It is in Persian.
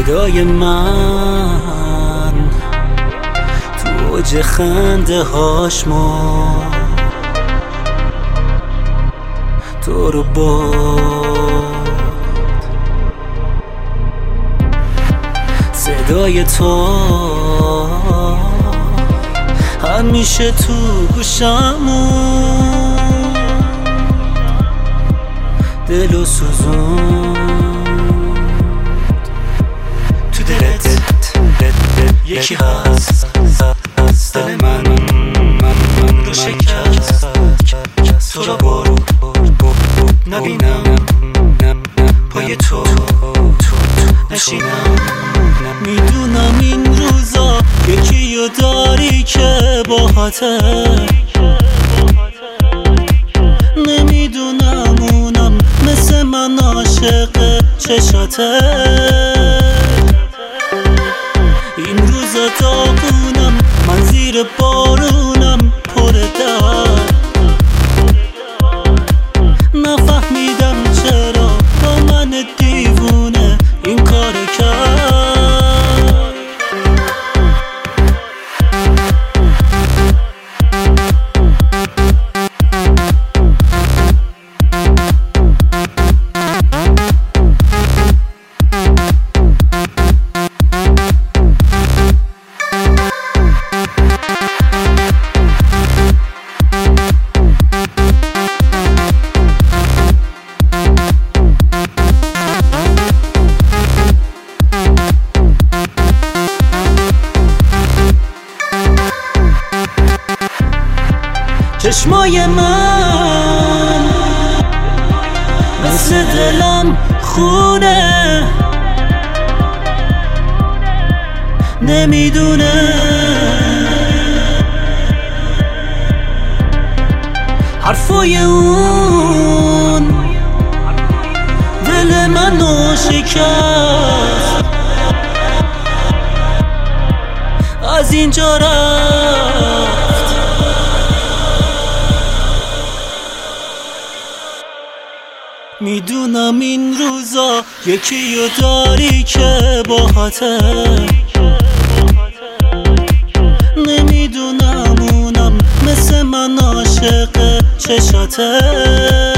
صدای من تو اوج خنده هاش تو رو باد، صدای تو همیشه تو گوشمون دلو سوزون. تو دلت یکی هست، دل من رو شکست، تو رو برد نبینم، پای تو نشینم. میدونم این روزا یکی رو داری که باهاته، نمیدونم اونم مثل من عاشق چشاته. این روزا داغونم، من زیر بارونم پر درد، نفهمیدم چرا با من دیوونه این کار کرد. چشمای من مثل دلم خونه، نمیدونه حرفای اون دل منو شکست، از اینجا رفت. میدونم این روزا یکی رو داری که باهاته، نمیدونم اونم مثل من عاشق چشاته.